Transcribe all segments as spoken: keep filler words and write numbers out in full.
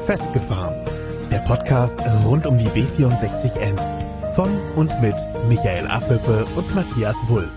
Festgefahren. Der Podcast rund um die B vierundsechzig N. Von und mit Michael Affelpe und Matthias Wulff.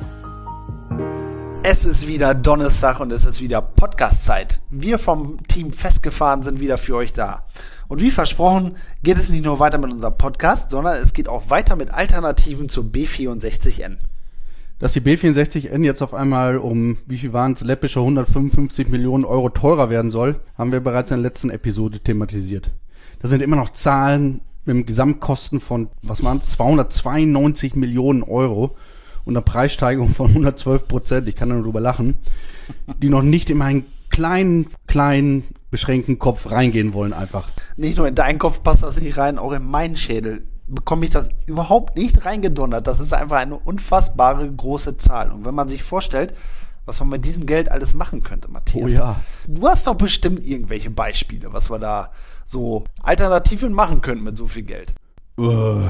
Es ist wieder Donnerstag und es ist wieder Podcast-Zeit. Wir vom Team Festgefahren sind wieder für euch da. Und wie versprochen geht es nicht nur weiter mit unserem Podcast, sondern es geht auch weiter mit Alternativen zur B vierundsechzig N. Dass die B vierundsechzig N jetzt auf einmal um, wie viel waren es, läppische hundertfünfundfünfzig Millionen Euro teurer werden soll, haben wir bereits in der letzten Episode thematisiert. Das sind immer noch Zahlen mit einem Gesamtkosten von, was waren es, zweihundertzweiundneunzig Millionen Euro und einer Preissteigerung von hundertzwölf Prozent, ich kann da nur drüber lachen, die noch nicht in meinen kleinen, kleinen, beschränkten Kopf reingehen wollen einfach. Nicht nur in deinen Kopf passt das nicht rein, auch in meinen Schädel bekomme ich das überhaupt nicht reingedonnert. Das ist einfach eine unfassbare große Zahl. Und wenn man sich vorstellt, was man mit diesem Geld alles machen könnte, Matthias. Oh ja. Du hast doch bestimmt irgendwelche Beispiele, was wir da so Alternativen machen könnten mit so viel Geld. Äh,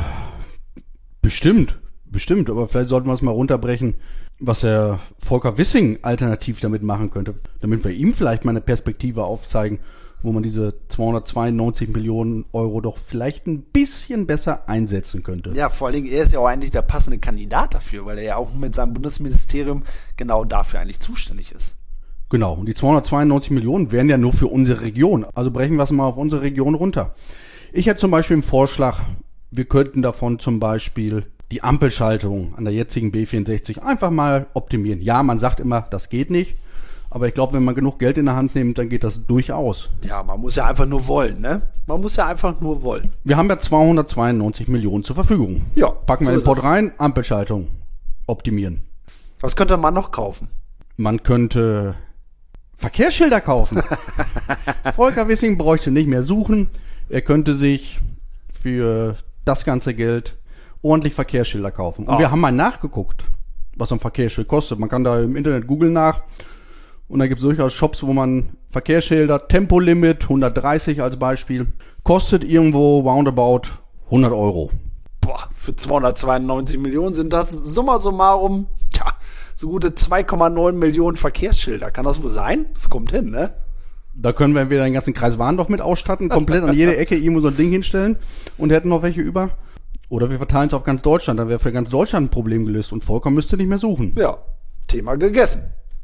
bestimmt, bestimmt. Aber vielleicht sollten wir es mal runterbrechen, was der Volker Wissing alternativ damit machen könnte. Damit wir ihm vielleicht mal eine Perspektive aufzeigen, wo man diese zweihundertzweiundneunzig Millionen Euro doch vielleicht ein bisschen besser einsetzen könnte. Ja, vor allen Dingen, er ist ja auch eigentlich der passende Kandidat dafür, weil er ja auch mit seinem Bundesministerium genau dafür eigentlich zuständig ist. Genau, und die zweihundertzweiundneunzig Millionen wären ja nur für unsere Region. Also brechen wir es mal auf unsere Region runter. Ich hätte zum Beispiel einen Vorschlag, wir könnten davon zum Beispiel die Ampelschaltung an der jetzigen B vierundsechzig einfach mal optimieren. Ja, man sagt immer, das geht nicht. Aber ich glaube, wenn man genug Geld in der Hand nimmt, dann geht das durchaus. Ja, man muss ja einfach nur wollen, ne? Man muss ja einfach nur wollen. Wir haben ja zweihundertzweiundneunzig Millionen zur Verfügung. Ja. Packen wir so den Pott rein, Ampelschaltung optimieren. Was könnte man noch kaufen? Man könnte Verkehrsschilder kaufen. Volker Wissing bräuchte nicht mehr suchen. Er könnte sich für das ganze Geld ordentlich Verkehrsschilder kaufen. Und oh. wir haben mal nachgeguckt, was so ein Verkehrsschild kostet. Man kann da im Internet googeln nach. Und da gibt es durchaus Shops, wo man Verkehrsschilder, Tempolimit, hundertdreißig als Beispiel, kostet irgendwo roundabout hundert Euro. Boah, für zweihundertzweiundneunzig Millionen sind das summa summarum, tja, so gute zwei Komma neun Millionen Verkehrsschilder. Kann das wohl sein? Das kommt hin, ne? Da können wir entweder den ganzen Kreis Warndorf mit ausstatten, komplett an jede Ecke irgendwo so ein Ding hinstellen und hätten noch welche über. Oder wir verteilen es auf ganz Deutschland, dann wäre für ganz Deutschland ein Problem gelöst und Volker müsste nicht mehr suchen. Ja, Thema gegessen.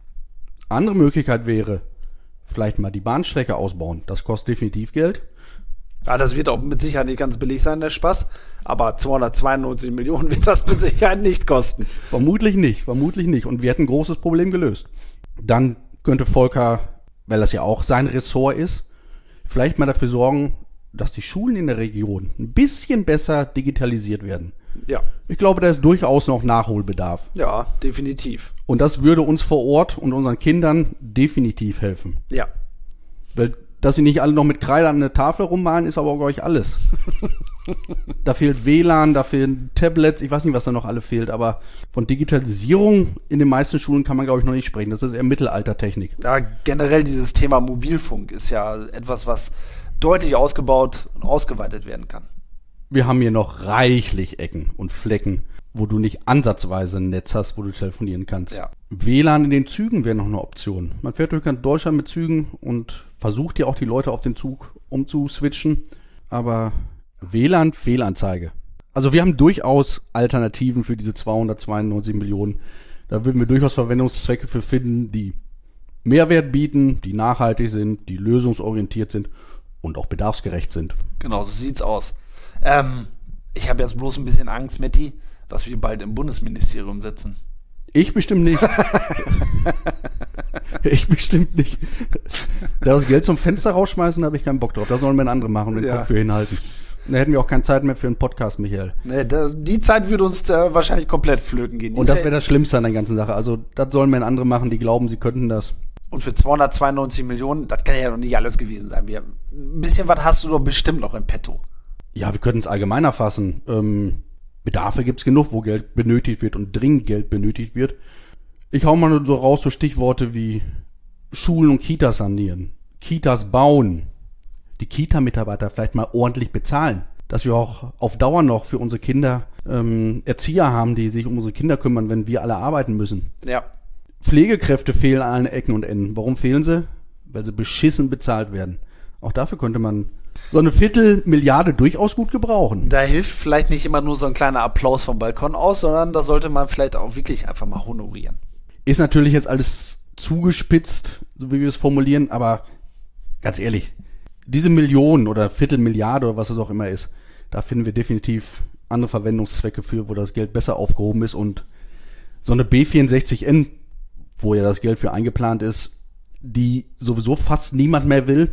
Andere Möglichkeit wäre, vielleicht mal die Bahnstrecke ausbauen. Das kostet definitiv Geld. Ja, das wird auch mit Sicherheit nicht ganz billig sein, der Spaß. Aber zweihundertzweiundneunzig Millionen wird das mit Sicherheit nicht kosten. Vermutlich nicht, vermutlich nicht. Und wir hätten ein großes Problem gelöst. Dann könnte Volker, weil das ja auch sein Ressort ist, vielleicht mal dafür sorgen, dass die Schulen in der Region ein bisschen besser digitalisiert werden. Ja. Ich glaube, da ist durchaus noch Nachholbedarf. Ja, definitiv. Und das würde uns vor Ort und unseren Kindern definitiv helfen. Ja. Weil, dass sie nicht alle noch mit Kreide an eine Tafel rummalen, ist aber auch, glaube ich, alles. Da fehlt W L A N, da fehlen Tablets, ich weiß nicht, was da noch alle fehlt, aber von Digitalisierung in den meisten Schulen kann man, glaube ich, noch nicht sprechen. Das ist eher Mittelaltertechnik. Ja, generell dieses Thema Mobilfunk ist ja etwas, was deutlich ausgebaut und ausgeweitet werden kann. Wir haben hier noch reichlich Ecken und Flecken, wo du nicht ansatzweise ein Netz hast, wo du telefonieren kannst. Ja. W L A N in den Zügen wäre noch eine Option. Man fährt durch ganz Deutschland mit Zügen und versucht ja auch die Leute auf den Zug umzuswitchen. Aber W L A N, Fehlanzeige. Also wir haben durchaus Alternativen für diese zweihundertzweiundneunzig Millionen. Da würden wir durchaus Verwendungszwecke für finden, die Mehrwert bieten, die nachhaltig sind, die lösungsorientiert sind und auch bedarfsgerecht sind. Genau, so sieht's aus. Ähm, ich habe jetzt bloß ein bisschen Angst, Matti, dass wir bald im Bundesministerium sitzen. Ich bestimmt nicht. Ich bestimmt nicht. Da das Geld zum Fenster rausschmeißen, habe ich keinen Bock drauf. Da sollen wir ein andere machen und den ja. Kopf für hinhalten. Da hätten wir auch keine Zeit mehr für einen Podcast, Michael. Nee, da, die Zeit würde uns äh, wahrscheinlich komplett flöten gehen. Die und das wäre das Schlimmste an der ganzen Sache. Also das sollen wir andere machen, die glauben, sie könnten das. Und für zweihundertzweiundneunzig Millionen, das kann ja noch nicht alles gewesen sein. Wir, ein bisschen was hast du doch bestimmt noch im Petto. Ja, wir könnten es allgemeiner fassen. Ähm, Bedarfe gibt's genug, wo Geld benötigt wird und dringend Geld benötigt wird. Ich hau mal nur so raus so Stichworte wie Schulen und Kitas sanieren, Kitas bauen, die Kita-Mitarbeiter vielleicht mal ordentlich bezahlen, dass wir auch auf Dauer noch für unsere Kinder ähm, Erzieher haben, die sich um unsere Kinder kümmern, wenn wir alle arbeiten müssen. Ja. Pflegekräfte fehlen an allen Ecken und Enden. Warum fehlen sie? Weil sie beschissen bezahlt werden. Auch dafür könnte man so eine Viertelmilliarde durchaus gut gebrauchen. Da hilft vielleicht nicht immer nur so ein kleiner Applaus vom Balkon aus, sondern da sollte man vielleicht auch wirklich einfach mal honorieren. Ist natürlich jetzt alles zugespitzt, so wie wir es formulieren, aber ganz ehrlich, diese Millionen oder Viertelmilliarde oder was es auch immer ist, da finden wir definitiv andere Verwendungszwecke für, wo das Geld besser aufgehoben ist, und so eine B vierundsechzig N, wo ja das Geld für eingeplant ist, die sowieso fast niemand mehr will,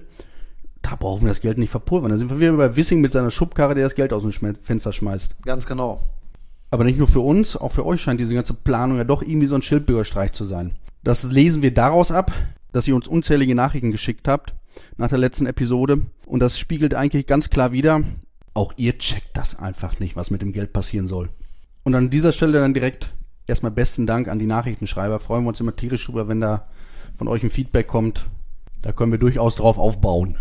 da brauchen wir das Geld nicht verpulvern. Da sind wir wieder bei Wissing mit seiner Schubkarre, der das Geld aus dem Schme- Fenster schmeißt. Ganz genau. Aber nicht nur für uns, auch für euch scheint diese ganze Planung ja doch irgendwie so ein Schildbürgerstreich zu sein. Das lesen wir daraus ab, dass ihr uns unzählige Nachrichten geschickt habt nach der letzten Episode. Und das spiegelt eigentlich ganz klar wider, auch ihr checkt das einfach nicht, was mit dem Geld passieren soll. Und an dieser Stelle dann direkt erstmal besten Dank an die Nachrichtenschreiber. Freuen wir uns immer tierisch drüber, wenn da von euch ein Feedback kommt. Da können wir durchaus drauf aufbauen.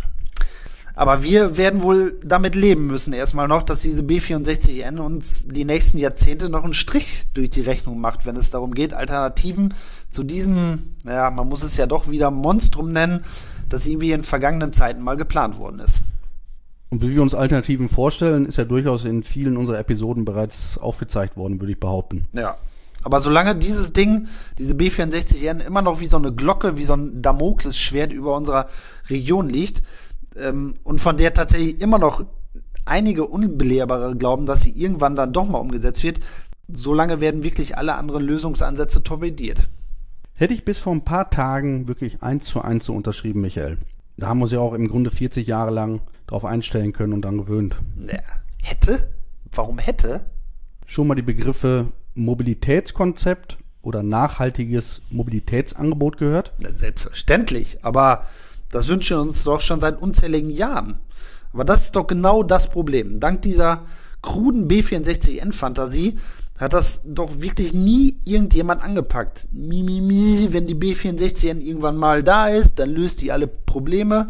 Aber wir werden wohl damit leben müssen erstmal noch, dass diese B vierundsechzig N uns die nächsten Jahrzehnte noch einen Strich durch die Rechnung macht, wenn es darum geht, Alternativen zu diesem, naja, man muss es ja doch wieder Monstrum nennen, das irgendwie in vergangenen Zeiten mal geplant worden ist. Und wie wir uns Alternativen vorstellen, ist ja durchaus in vielen unserer Episoden bereits aufgezeigt worden, würde ich behaupten. Ja. Aber solange dieses Ding, diese B vierundsechzig N immer noch wie so eine Glocke, wie so ein Damoklesschwert über unserer Region liegt, ähm, und von der tatsächlich immer noch einige Unbelehrbare glauben, dass sie irgendwann dann doch mal umgesetzt wird, solange werden wirklich alle anderen Lösungsansätze torpediert. Hätte ich bis vor ein paar Tagen wirklich eins zu eins so unterschrieben, Michael. Da haben wir uns ja auch im Grunde vierzig Jahre lang drauf einstellen können und dann gewöhnt. Ja, hätte? Warum hätte? Schon mal die Begriffe Mobilitätskonzept oder nachhaltiges Mobilitätsangebot gehört? Selbstverständlich, aber das wünschen wir uns doch schon seit unzähligen Jahren. Aber das ist doch genau das Problem. Dank dieser kruden B vierundsechzig N-Fantasie hat das doch wirklich nie irgendjemand angepackt. Mi, mi, mi, wenn die B vierundsechzig N irgendwann mal da ist, dann löst die alle Probleme.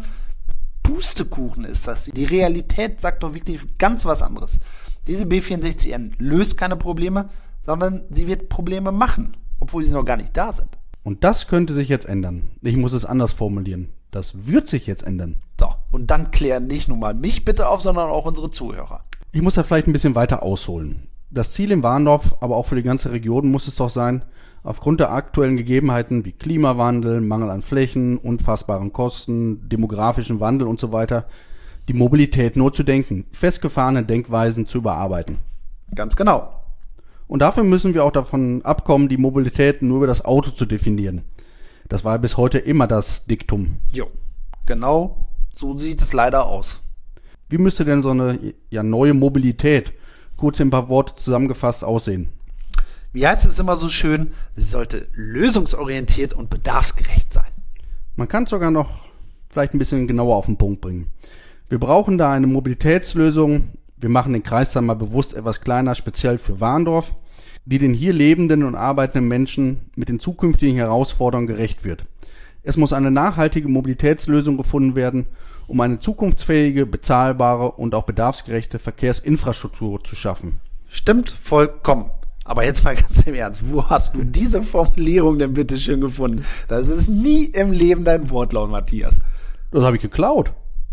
Pustekuchen ist das. Die Realität sagt doch wirklich ganz was anderes. Diese B vierundsechzig N löst keine Probleme, sondern sie wird Probleme machen, obwohl sie noch gar nicht da sind. Und das könnte sich jetzt ändern. Ich muss es anders formulieren. Das wird sich jetzt ändern. So, und dann klären nicht nur mal mich bitte auf, sondern auch unsere Zuhörer. Ich muss da vielleicht ein bisschen weiter ausholen. Das Ziel in Warndorf, aber auch für die ganze Region muss es doch sein, aufgrund der aktuellen Gegebenheiten wie Klimawandel, Mangel an Flächen, unfassbaren Kosten, demografischen Wandel und so weiter, die Mobilität neu zu denken, festgefahrene Denkweisen zu überarbeiten. Ganz genau. Und dafür müssen wir auch davon abkommen, die Mobilität nur über das Auto zu definieren. Das war bis heute immer das Diktum. Jo, genau so sieht es leider aus. Wie müsste denn so eine ja, neue Mobilität, kurz in ein paar Worte zusammengefasst, aussehen? Wie heißt es immer so schön, sie sollte lösungsorientiert und bedarfsgerecht sein. Man kann es sogar noch vielleicht ein bisschen genauer auf den Punkt bringen. Wir brauchen da eine Mobilitätslösung. Wir machen den Kreis dann mal bewusst etwas kleiner, speziell für Warndorf, die den hier lebenden und arbeitenden Menschen mit den zukünftigen Herausforderungen gerecht wird. Es muss eine nachhaltige Mobilitätslösung gefunden werden, um eine zukunftsfähige, bezahlbare und auch bedarfsgerechte Verkehrsinfrastruktur zu schaffen. Stimmt vollkommen. Aber jetzt mal ganz im Ernst, wo hast du diese Formulierung denn bitte schön gefunden? Das ist nie im Leben dein Wortlaut, Matthias. Das habe ich geklaut.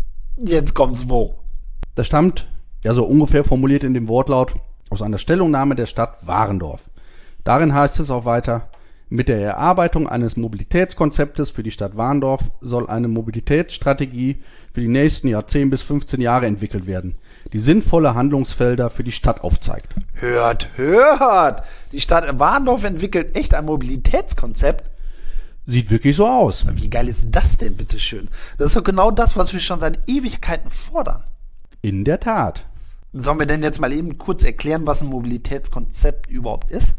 Jetzt kommt's wo? Das stammt, ja so ungefähr formuliert in dem Wortlaut, aus einer Stellungnahme der Stadt Warendorf. Darin heißt es auch weiter: Mit der Erarbeitung eines Mobilitätskonzeptes für die Stadt Warendorf soll eine Mobilitätsstrategie für die nächsten ja, zehn bis fünfzehn Jahre entwickelt werden, die sinnvolle Handlungsfelder für die Stadt aufzeigt. Hört, hört! Die Stadt Warendorf entwickelt echt ein Mobilitätskonzept. Sieht wirklich so aus. Wie geil ist das denn, bitteschön? Das ist doch genau das, was wir schon seit Ewigkeiten fordern. In der Tat. Sollen wir denn jetzt mal eben kurz erklären, was ein Mobilitätskonzept überhaupt ist?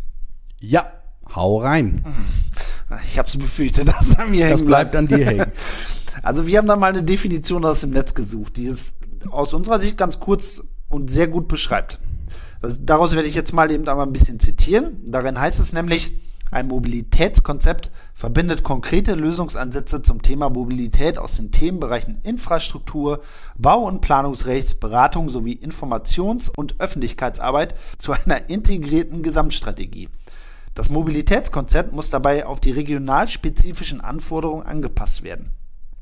Ja, hau rein. Ich hab's befürchtet, dass er mir hängen Das bleibt an dir hängen. Also wir haben da mal eine Definition aus dem Netz gesucht, die es aus unserer Sicht ganz kurz und sehr gut beschreibt. Das, daraus werde ich jetzt mal eben einmal ein bisschen zitieren. Darin heißt es nämlich: Ein Mobilitätskonzept verbindet konkrete Lösungsansätze zum Thema Mobilität aus den Themenbereichen Infrastruktur, Bau- und Planungsrecht, Beratung sowie Informations- und Öffentlichkeitsarbeit zu einer integrierten Gesamtstrategie. Das Mobilitätskonzept muss dabei auf die regional spezifischen Anforderungen angepasst werden.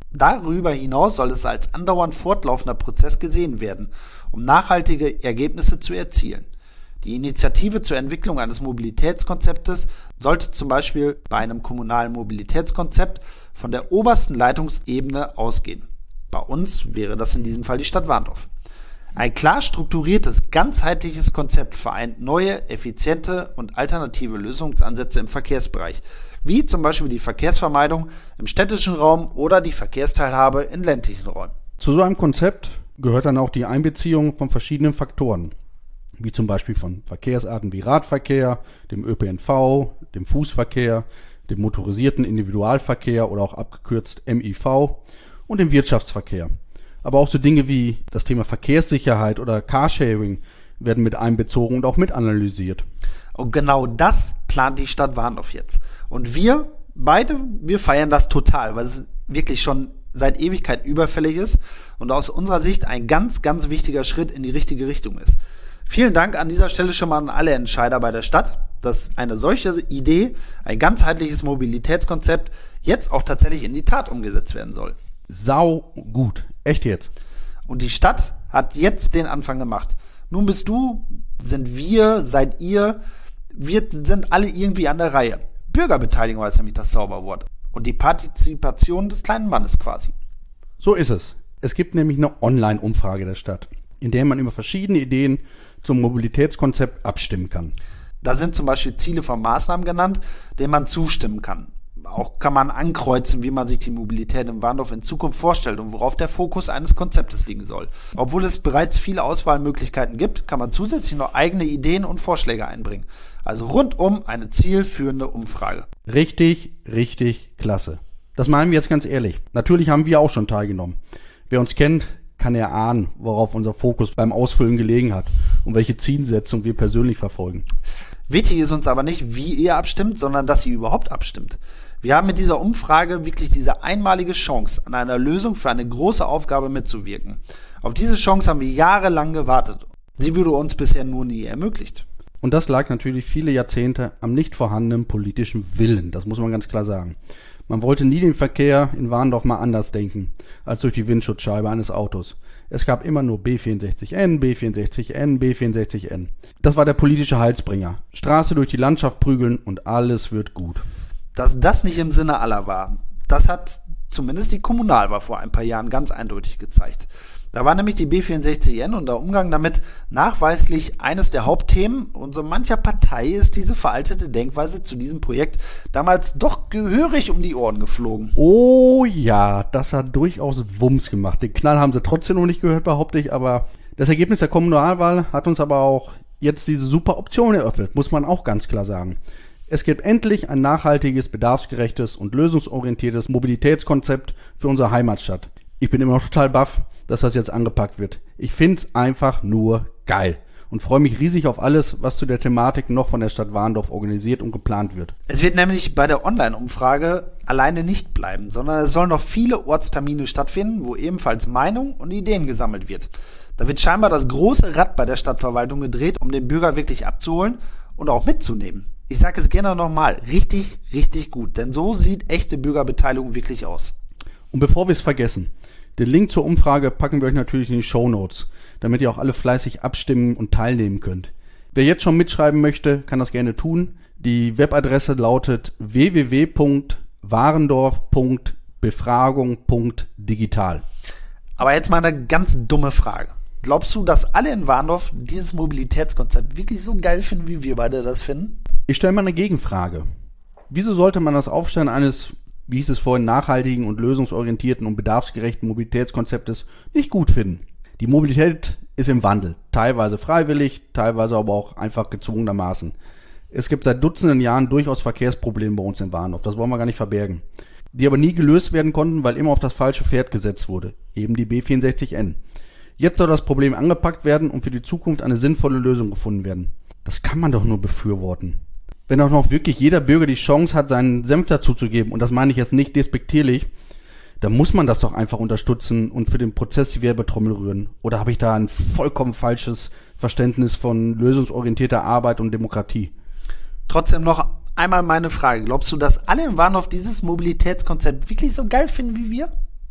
Darüber hinaus soll es als andauernd fortlaufender Prozess gesehen werden, um nachhaltige Ergebnisse zu erzielen. Die Initiative zur Entwicklung eines Mobilitätskonzeptes sollte zum Beispiel bei einem kommunalen Mobilitätskonzept von der obersten Leitungsebene ausgehen. Bei uns wäre das in diesem Fall die Stadt Warndorf. Ein klar strukturiertes, ganzheitliches Konzept vereint neue, effiziente und alternative Lösungsansätze im Verkehrsbereich, wie zum Beispiel die Verkehrsvermeidung im städtischen Raum oder die Verkehrsteilhabe in ländlichen Räumen. Zu so einem Konzept gehört dann auch die Einbeziehung von verschiedenen Faktoren, wie zum Beispiel von Verkehrsarten wie Radverkehr, dem Ö P N V, dem Fußverkehr, dem motorisierten Individualverkehr oder auch abgekürzt M I V und dem Wirtschaftsverkehr. Aber auch so Dinge wie das Thema Verkehrssicherheit oder Carsharing werden mit einbezogen und auch mit analysiert. Und genau das plant die Stadt Warndorf jetzt. Und wir beide, wir feiern das total, weil es wirklich schon seit Ewigkeit überfällig ist und aus unserer Sicht ein ganz, ganz wichtiger Schritt in die richtige Richtung ist. Vielen Dank an dieser Stelle schon mal an alle Entscheider bei der Stadt, dass eine solche Idee, ein ganzheitliches Mobilitätskonzept, jetzt auch tatsächlich in die Tat umgesetzt werden soll. Sau gut. Echt jetzt. Und die Stadt hat jetzt den Anfang gemacht. Nun bist du, sind wir, seid ihr, wir sind alle irgendwie an der Reihe. Bürgerbeteiligung ist nämlich das Zauberwort. Und die Partizipation des kleinen Mannes quasi. So ist es. Es gibt nämlich eine Online-Umfrage der Stadt, in der man über verschiedene Ideen zum Mobilitätskonzept abstimmen kann. Da sind zum Beispiel Ziele von Maßnahmen genannt, denen man zustimmen kann. Auch kann man ankreuzen, wie man sich die Mobilität in Warndorf in Zukunft vorstellt und worauf der Fokus eines Konzeptes liegen soll. Obwohl es bereits viele Auswahlmöglichkeiten gibt, kann man zusätzlich noch eigene Ideen und Vorschläge einbringen. Also rundum eine zielführende Umfrage. Richtig, richtig klasse. Das meinen wir jetzt ganz ehrlich. Natürlich haben wir auch schon teilgenommen. Wer uns kennt, kann erahnen, worauf unser Fokus beim Ausfüllen gelegen hat und welche Zielsetzung wir persönlich verfolgen. Wichtig ist uns aber nicht, wie ihr abstimmt, sondern dass ihr überhaupt abstimmt. Wir haben mit dieser Umfrage wirklich diese einmalige Chance, an einer Lösung für eine große Aufgabe mitzuwirken. Auf diese Chance haben wir jahrelang gewartet. Sie wurde uns bisher nur nie ermöglicht. Und das lag natürlich viele Jahrzehnte am nicht vorhandenen politischen Willen, das muss man ganz klar sagen. Man wollte nie den Verkehr in Warndorf mal anders denken, als durch die Windschutzscheibe eines Autos. Es gab immer nur B vierundsechzig N, B vierundsechzig N, B vierundsechzig N. Das war der politische Heilsbringer. Straße durch die Landschaft prügeln und alles wird gut. Dass das nicht im Sinne aller war, das hat zumindest die Kommunalwahl vor ein paar Jahren ganz eindeutig gezeigt. Da war nämlich die B vierundsechzig N und der Umgang damit nachweislich eines der Hauptthemen. Und so mancher Partei ist diese veraltete Denkweise zu diesem Projekt damals doch gehörig um die Ohren geflogen. Oh ja, das hat durchaus Wumms gemacht. Den Knall haben sie trotzdem noch nicht gehört, behaupte ich. Aber das Ergebnis der Kommunalwahl hat uns aber auch jetzt diese super Option eröffnet, muss man auch ganz klar sagen. Es gibt endlich ein nachhaltiges, bedarfsgerechtes und lösungsorientiertes Mobilitätskonzept für unsere Heimatstadt. Ich bin immer noch total baff, dass das jetzt angepackt wird. Ich find's einfach nur geil und freue mich riesig auf alles, was zu der Thematik noch von der Stadt Warndorf organisiert und geplant wird. Es wird nämlich bei der Online-Umfrage alleine nicht bleiben, sondern es sollen noch viele Ortstermine stattfinden, wo ebenfalls Meinung und Ideen gesammelt wird. Da wird scheinbar das große Rad bei der Stadtverwaltung gedreht, um den Bürger wirklich abzuholen und auch mitzunehmen. Ich sage es gerne nochmal, richtig, richtig gut, denn so sieht echte Bürgerbeteiligung wirklich aus. Und bevor wir es vergessen, den Link zur Umfrage packen wir euch natürlich in die Shownotes, damit ihr auch alle fleißig abstimmen und teilnehmen könnt. Wer jetzt schon mitschreiben möchte, kann das gerne tun. Die Webadresse lautet w w w punkt warendorf punkt befragung punkt digital. Aber jetzt mal eine ganz dumme Frage. Glaubst du, dass alle in Warndorf dieses Mobilitätskonzept wirklich so geil finden, wie wir beide das finden? Ich stelle mal eine Gegenfrage. Wieso sollte man das Aufstellen eines, wie hieß es vorhin, nachhaltigen und lösungsorientierten und bedarfsgerechten Mobilitätskonzeptes nicht gut finden? Die Mobilität ist im Wandel, teilweise freiwillig, teilweise aber auch einfach gezwungenermaßen. Es gibt seit Dutzenden Jahren durchaus Verkehrsprobleme bei uns in Warndorf, das wollen wir gar nicht verbergen, die aber nie gelöst werden konnten, weil immer auf das falsche Pferd gesetzt wurde, eben die B vierundsechzig N. Jetzt soll das Problem angepackt werden und für die Zukunft eine sinnvolle Lösung gefunden werden. Das kann man doch nur befürworten. Wenn auch noch wirklich jeder Bürger die Chance hat, seinen Senf dazuzugeben, und das meine ich jetzt nicht despektierlich, dann muss man das doch einfach unterstützen und für den Prozess die Werbetrommel rühren. Oder habe ich da ein vollkommen falsches Verständnis von lösungsorientierter Arbeit und Demokratie? Trotzdem noch einmal meine Frage. Glaubst du, dass alle in Warndorf dieses Mobilitätskonzept wirklich so geil finden wie wir?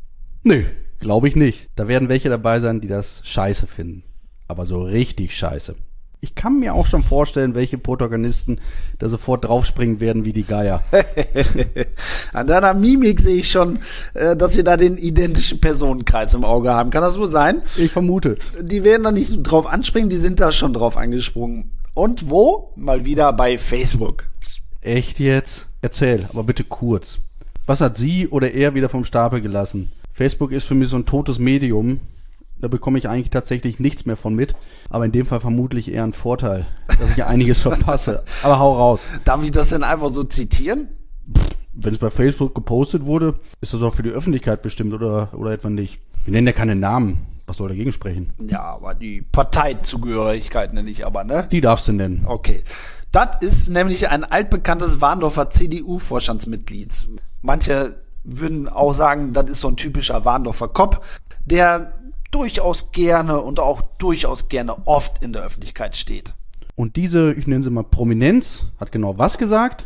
Nö, glaube ich nicht. Da werden welche dabei sein, die das scheiße finden. Aber so richtig scheiße. Ich kann mir auch schon vorstellen, welche Protagonisten da sofort draufspringen werden wie die Geier. An deiner Mimik sehe ich schon, äh, dass wir da den identischen Personenkreis im Auge haben. Kann das so sein? Ich vermute. Die werden da nicht drauf anspringen, die sind da schon drauf angesprungen. Und wo? Mal wieder bei Facebook. Echt jetzt? Erzähl, aber bitte kurz. Was hat sie oder er wieder vom Stapel gelassen? Facebook ist für mich so ein totes Medium. Da bekomme ich eigentlich tatsächlich nichts mehr von mit. Aber in dem Fall vermutlich eher ein Vorteil, dass ich einiges verpasse. Aber hau raus. Darf ich das denn einfach so zitieren? Wenn es bei Facebook gepostet wurde, ist das auch für die Öffentlichkeit bestimmt oder, oder etwa nicht. Wir nennen ja keine Namen. Was soll dagegen sprechen? Ja, aber die Parteizugehörigkeit nenne ich aber, ne? Die darfst du nennen. Okay. Das ist nämlich ein altbekanntes Warndorfer C D U-Vorstandsmitglied. Manche würden auch sagen, das ist so ein typischer Warndorfer Kopf, der durchaus gerne und auch durchaus gerne oft in der Öffentlichkeit steht. Und diese, ich nenne sie mal Prominenz, hat genau was gesagt?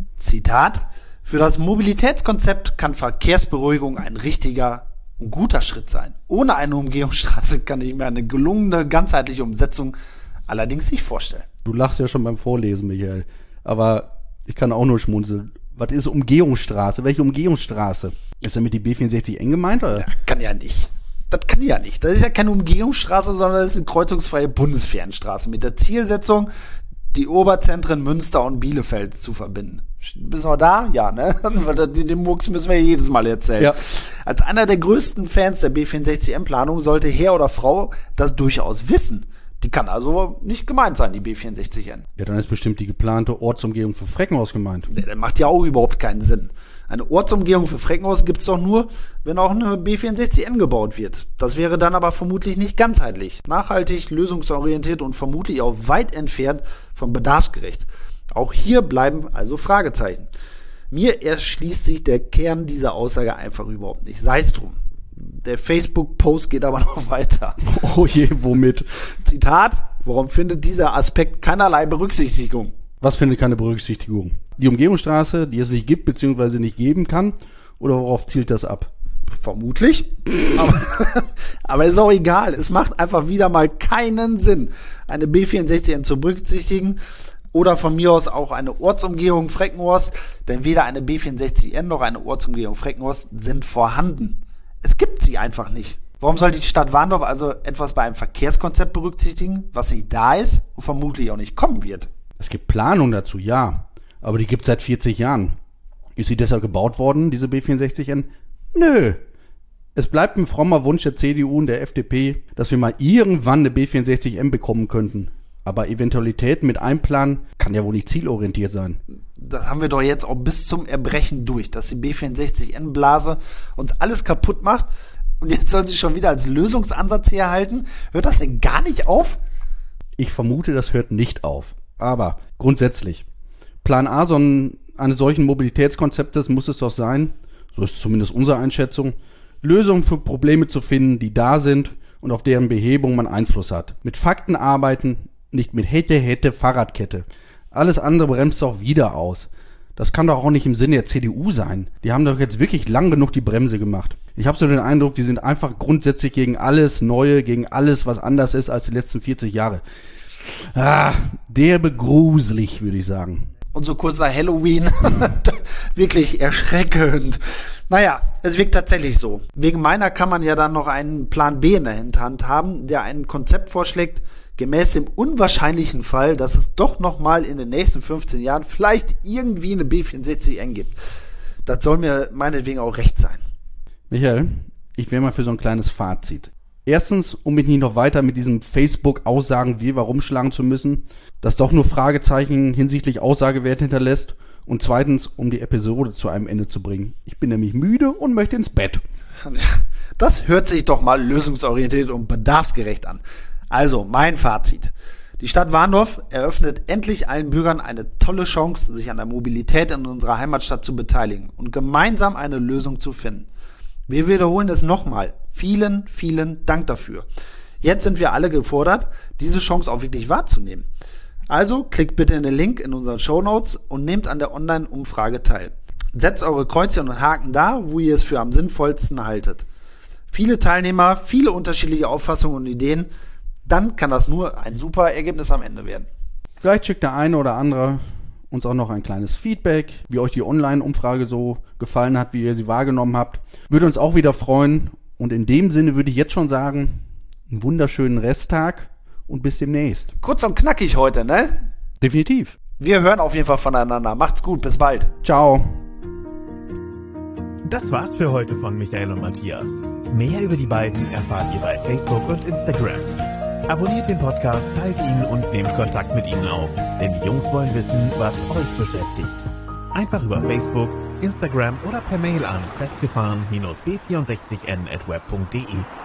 Zitat: Für das Mobilitätskonzept kann Verkehrsberuhigung ein richtiger und guter Schritt sein. Ohne eine Umgehungsstraße kann ich mir eine gelungene, ganzheitliche Umsetzung allerdings nicht vorstellen. Du lachst ja schon beim Vorlesen, Michael. Aber ich kann auch nur schmunzeln. Was ist Umgehungsstraße? Welche Umgehungsstraße? Ist damit die B vierundsechzig eng gemeint, oder? Ja, kann ja nicht. Das kann ja nicht. Das ist ja keine Umgehungsstraße, sondern das ist eine kreuzungsfreie Bundesfernstraße mit der Zielsetzung, die Oberzentren Münster und Bielefeld zu verbinden. Bist du da? Ja, ne? Den Murks müssen wir jedes Mal erzählen. Ja. Als einer der größten Fans der B vierundsechzig M-Planung sollte Herr oder Frau das durchaus wissen. Die kann also nicht gemeint sein, die B vierundsechzig N. Ja, dann ist bestimmt die geplante Ortsumgehung für Freckenhaus gemeint. Ja, das macht ja auch überhaupt keinen Sinn. Eine Ortsumgehung für Freckenhaus gibt's doch nur, wenn auch eine B vierundsechzig N gebaut wird. Das wäre dann aber vermutlich nicht ganzheitlich, nachhaltig, lösungsorientiert und vermutlich auch weit entfernt vom bedarfsgerecht. Auch hier bleiben also Fragezeichen. Mir erschließt sich der Kern dieser Aussage einfach überhaupt nicht. Sei es drum. Der Facebook-Post geht aber noch weiter. Oh je, womit? Zitat: Warum findet dieser Aspekt keinerlei Berücksichtigung? Was findet keine Berücksichtigung? Die Umgehungsstraße, die es nicht gibt bzw. nicht geben kann? Oder worauf zielt das ab? Vermutlich. Aber, aber ist auch egal. Es macht einfach wieder mal keinen Sinn, eine B vierundsechzig N zu berücksichtigen. Oder von mir aus auch eine Ortsumgehung Freckenhorst. Denn weder eine B vierundsechzig N noch eine Ortsumgehung Freckenhorst sind vorhanden. Es gibt sie einfach nicht. Warum soll die Stadt Warndorf also etwas bei einem Verkehrskonzept berücksichtigen, was nicht da ist und vermutlich auch nicht kommen wird? Es gibt Planung dazu, ja. Aber die gibt es seit vierzig Jahren. Ist sie deshalb gebaut worden, diese B vierundsechzig N? Nö. Es bleibt ein frommer Wunsch der C D U und der F D P, dass wir mal irgendwann eine B vierundsechzig M bekommen könnten. Aber Eventualitäten mit einplanen kann ja wohl nicht zielorientiert sein. Das haben wir doch jetzt auch bis zum Erbrechen durch, dass die B vierundsechzig N-Blase uns alles kaputt macht. Und jetzt soll sie schon wieder als Lösungsansatz herhalten. Hört das denn gar nicht auf? Ich vermute, das hört nicht auf. Aber grundsätzlich, Plan A so ein, eines solchen Mobilitätskonzeptes muss es doch sein, so ist zumindest unsere Einschätzung, Lösungen für Probleme zu finden, die da sind und auf deren Behebung man Einfluss hat. Mit Fakten arbeiten, nicht mit hätte, hätte, Fahrradkette. Alles andere bremst doch wieder aus. Das kann doch auch nicht im Sinne der C D U sein. Die haben doch jetzt wirklich lang genug die Bremse gemacht. Ich habe so den Eindruck, die sind einfach grundsätzlich gegen alles Neue, gegen alles, was anders ist als die letzten vierzig Jahre. Ah, derbe gruselig, würde ich sagen. Und so kurz nach Halloween, wirklich erschreckend. Naja, es wirkt tatsächlich so. Wegen meiner kann man ja dann noch einen Plan B in der Hinterhand haben, der ein Konzept vorschlägt, gemäß dem unwahrscheinlichen Fall, dass es doch nochmal in den nächsten fünfzehn Jahren vielleicht irgendwie eine B vierundsechzig N gibt. Das soll mir meinetwegen auch recht sein. Michael, ich wäre mal für so ein kleines Fazit. Erstens, um mich nicht noch weiter mit diesem Facebook-Aussagen wie warum schlagen zu müssen, das doch nur Fragezeichen hinsichtlich Aussagewert hinterlässt. Und zweitens, um die Episode zu einem Ende zu bringen. Ich bin nämlich müde und möchte ins Bett. Das hört sich doch mal lösungsorientiert und bedarfsgerecht an. Also, mein Fazit. Die Stadt Warndorf eröffnet endlich allen Bürgern eine tolle Chance, sich an der Mobilität in unserer Heimatstadt zu beteiligen und gemeinsam eine Lösung zu finden. Wir wiederholen es nochmal. Vielen, vielen Dank dafür. Jetzt sind wir alle gefordert, diese Chance auch wirklich wahrzunehmen. Also klickt bitte in den Link in unseren Shownotes und nehmt an der Online-Umfrage teil. Setzt eure Kreuzchen und Haken da, wo ihr es für am sinnvollsten haltet. viele Teilnehmer, viele unterschiedliche Auffassungen und Ideen, dann kann das nur ein super Ergebnis am Ende werden. Vielleicht schickt der eine oder andere uns auch noch ein kleines Feedback, wie euch die Online-Umfrage so gefallen hat, wie ihr sie wahrgenommen habt. Würde uns auch wieder freuen. Und in dem Sinne würde ich jetzt schon sagen, einen wunderschönen Resttag und bis demnächst. Kurz und knackig heute, ne? Definitiv. Wir hören auf jeden Fall voneinander. Macht's gut, bis bald. Ciao. Das war's für heute von Michael und Matthias. Mehr über die beiden erfahrt ihr bei Facebook und Instagram. Abonniert den Podcast, teilt ihn und nehmt Kontakt mit ihnen auf, denn die Jungs wollen wissen, was euch beschäftigt. Einfach über Facebook, Instagram oder per Mail an festgefahren dash b vierundsechzig n at web punkt de.